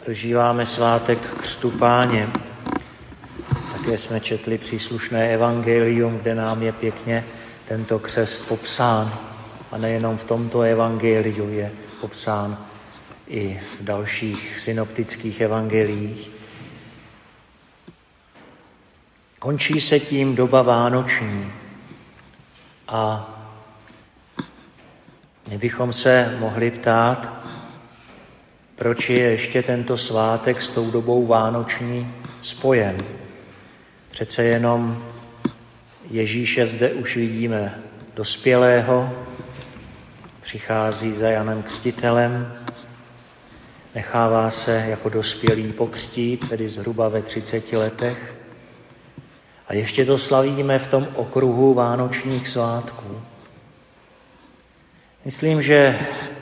Prožíváme svátek Křtu Páně. Také jsme četli příslušné evangelium, kde nám je pěkně tento křest popsán. A nejenom v tomto evangeliu je popsán i v dalších synoptických evangeliích. Končí se tím doba vánoční a my bychom se mohli ptát, proč je ještě tento svátek s tou dobou vánoční spojen. Přece jenom Ježíše zde už vidíme dospělého, přichází za Janem Křtitelem, nechává se jako dospělý pokřtít, tedy zhruba ve 30 letech. A ještě to slavíme v tom okruhu vánočních svátků. Myslím, že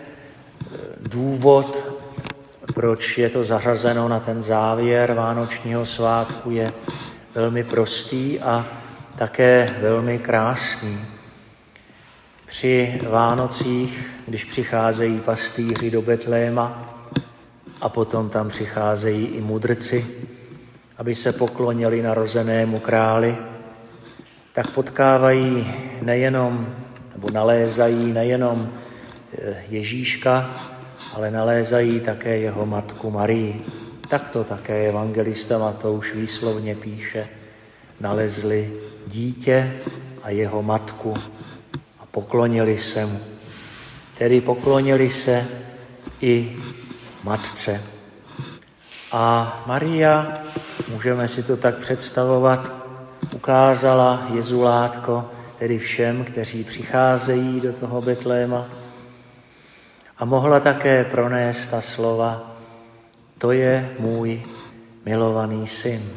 důvod, proč je to zařazeno na ten závěr vánočního svátku, je velmi prostý a také velmi krásný. Při Vánocích, když přicházejí pastýři do Betléma a potom tam přicházejí i mudrci, aby se poklonili narozenému králi, tak potkávají nalézají nejenom Ježíška, ale nalézají také jeho matku Marii. Tak to také evangelista Matouš výslovně píše. Nalezli dítě a jeho matku a poklonili se mu. Tedy poklonili se i matce. A Maria, můžeme si to tak představovat, ukázala Jezulátko, tedy všem, kteří přicházejí do toho Betléma, a mohla také pronést ta slova: to je můj milovaný syn.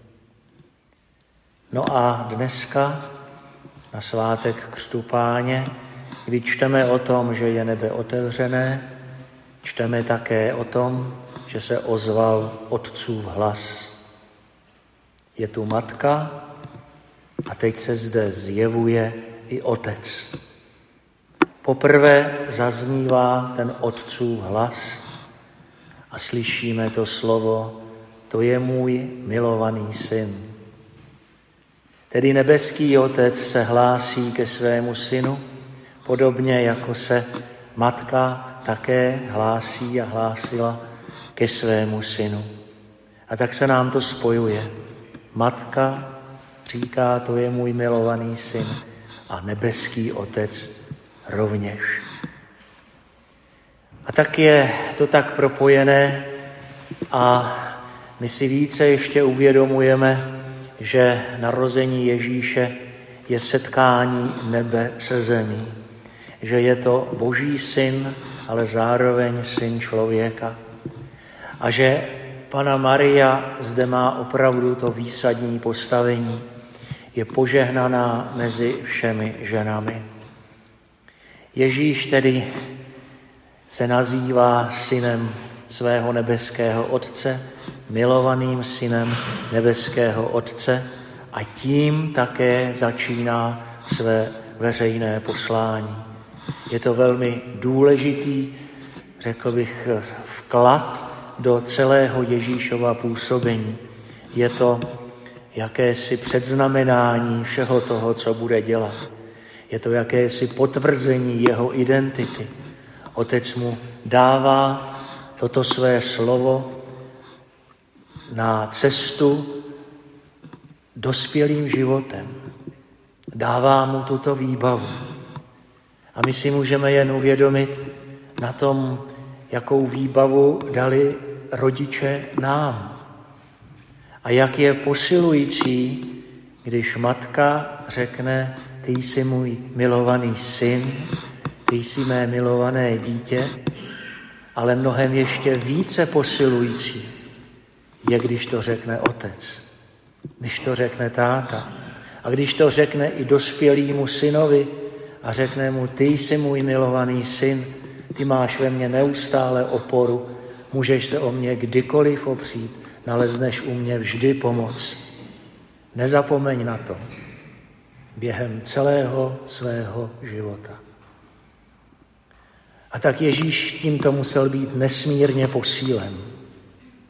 No a dneska na svátek Křtu Páně, kdy čteme o tom, že je nebe otevřené, čteme také o tom, že se ozval Otcův hlas. Je tu matka a teď se zde zjevuje i Otec. Poprvé zaznívá ten Otcův hlas a slyšíme to slovo: to je můj milovaný syn. Tedy nebeský Otec se hlásí ke svému synu, podobně jako se matka také hlásí a hlásila ke svému synu. A tak se nám to spojuje. Matka říká: to je můj milovaný syn, a nebeský Otec rovněž. A tak je to tak propojené a my si více ještě uvědomujeme, že narození Ježíše je setkání nebe se zemí. Že je to Boží syn, ale zároveň syn člověka. A že Panna Maria zde má opravdu to výsadní postavení. Je požehnaná mezi všemi ženami. Ježíš tedy se nazývá synem svého nebeského Otce, milovaným synem nebeského Otce, a tím také začíná své veřejné poslání. Je to velmi důležitý, řekl bych, vklad do celého Ježíšova působení. Je to jakési předznamenání všeho toho, co bude dělat. Je to jakési potvrzení jeho identity. Otec mu dává toto své slovo na cestu dospělým životem. Dává mu tuto výbavu. A my si můžeme jen uvědomit na tom, jakou výbavu dali rodiče nám. A jak je posilující, když matka řekne: ty jsi můj milovaný syn, ty jsi mé milované dítě, ale mnohem ještě více posilující je, když to řekne otec, když to řekne táta a když to řekne i dospělýmu synovi a řekne mu: ty jsi můj milovaný syn, ty máš ve mně neustále oporu, můžeš se o mě kdykoliv opřít, nalezneš u mě vždy pomoc. Nezapomeň na to během celého svého života. A tak Ježíš tímto musel být nesmírně posílen.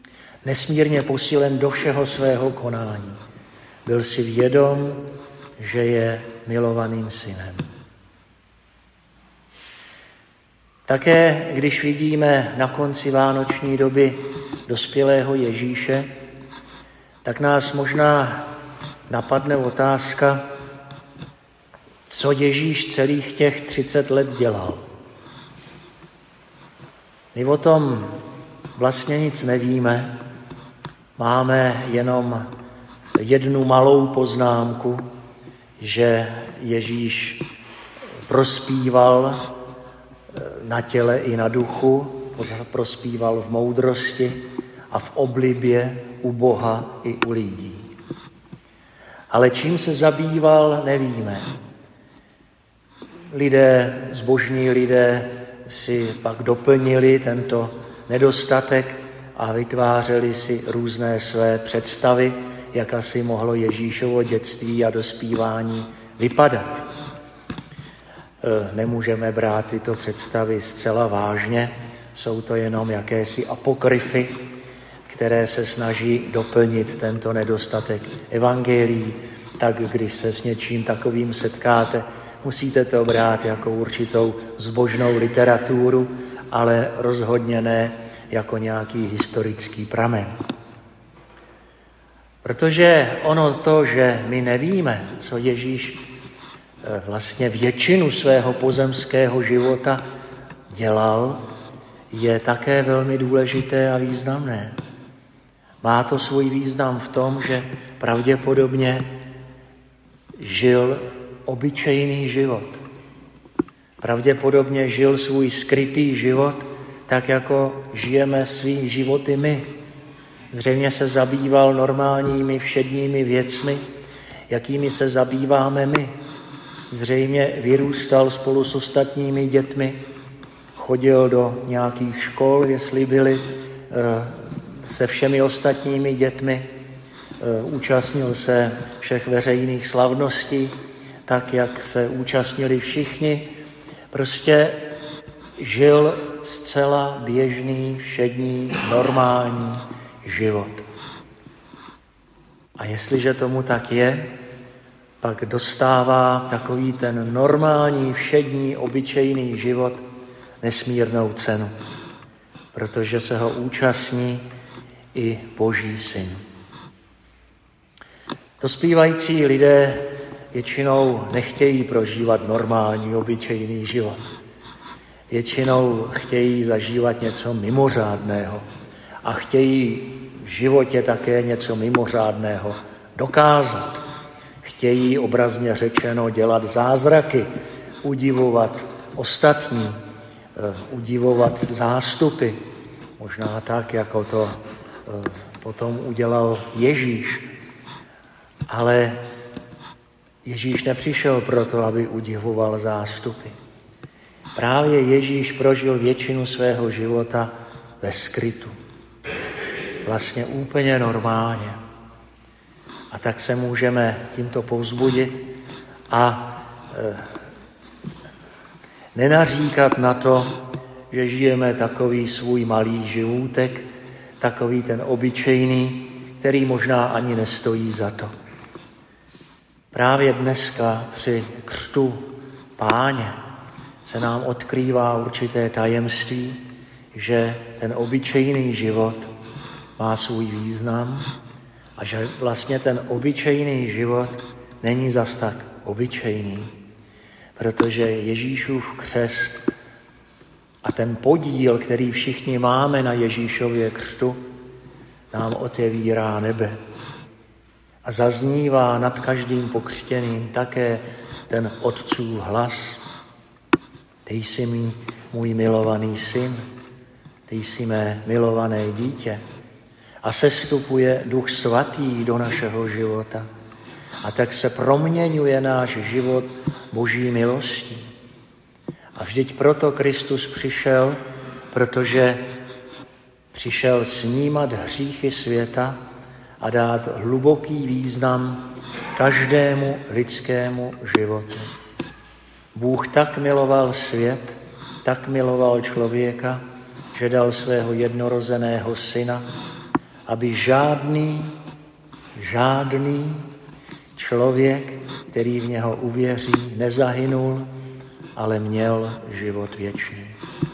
nesmírně posílen do všeho svého konání. Byl si vědom, že je milovaným synem. Také když vidíme na konci vánoční doby dospělého Ježíše, tak nás možná napadne otázka, co Ježíš celých těch 30 let dělal. My o tom vlastně nic nevíme, máme jenom jednu malou poznámku, že Ježíš prospíval na těle i na duchu, prospíval v moudrosti a v oblibě u Boha i u lidí. Ale čím se zabýval, nevíme. Zbožní lidé si pak doplnili tento nedostatek a vytvářeli si různé své představy, jak asi mohlo Ježíšovo dětství a dospívání vypadat. Nemůžeme brát tyto představy zcela vážně, jsou to jenom jakési apokryfy, které se snaží doplnit tento nedostatek evangelií. Tak když se s něčím takovým setkáte, musíte to brát jako určitou zbožnou literaturu, ale rozhodně ne jako nějaký historický pramen. Protože ono to, že my nevíme, co Ježíš vlastně většinu svého pozemského života dělal, je také velmi důležité a významné. Má to svůj význam v tom, že pravděpodobně žil obyčejný život. Pravděpodobně žil svůj skrytý život, tak jako žijeme svý životy my. Zřejmě se zabýval normálními všedními věcmi, jakými se zabýváme my. Zřejmě vyrůstal spolu s ostatními dětmi, chodil do nějakých škol, jestli byli, se všemi ostatními dětmi, účastnil se všech veřejných slavností, tak jak se účastnili všichni. Prostě žil zcela běžný, všední, normální život. A jestliže tomu tak je, pak dostává takový ten normální, všední, obyčejný život nesmírnou cenu, protože se ho účastní i Boží syn. Dospívající lidé většinou nechtějí prožívat normální, obyčejný život. Většinou chtějí zažívat něco mimořádného a chtějí v životě také něco mimořádného dokázat. Chtějí obrazně řečeno dělat zázraky, udivovat ostatní, udivovat zástupy. Možná tak, jako to potom udělal Ježíš. Ale Ježíš nepřišel proto, aby udivoval zástupy. Právě Ježíš prožil většinu svého života ve skrytu. Vlastně úplně normálně. A tak se můžeme tímto povzbudit a nenaříkat na to, že žijeme takový svůj malý životek, takový ten obyčejný, který možná ani nestojí za to. Právě dneska při křtu Páně se nám odkrývá určité tajemství, že ten obyčejný život má svůj význam a že vlastně ten obyčejný život není zas tak obyčejný, protože Ježíšův křest a ten podíl, který všichni máme na Ježíšově křtu, nám otevírá nebe. A zaznívá nad každým pokřtěným také ten Otcův hlas. Ty jsi můj milovaný syn, ty jsi mé milované dítě. A sestupuje Duch Svatý do našeho života. A tak se proměňuje náš život Boží milostí. A vždyť proto Kristus přišel, protože přišel snímat hříchy světa a dát hluboký význam každému lidskému životu. Bůh tak miloval svět, tak miloval člověka, že dal svého jednorozeného syna, aby žádný člověk, který v něho uvěří, nezahynul, ale měl život věčný.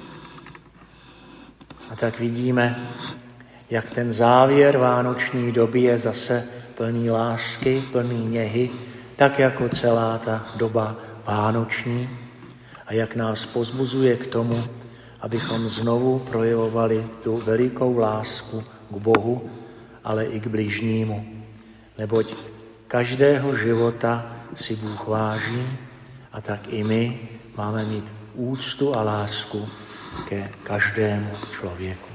A tak vidíme, jak ten závěr vánoční doby je zase plný lásky, plný něhy, tak jako celá ta doba vánoční, a jak nás pozbuzuje k tomu, abychom znovu projevovali tu velikou lásku k Bohu, ale i k bližnímu. Neboť každého života si Bůh váží, a tak i my máme mít úctu a lásku ke každému člověku.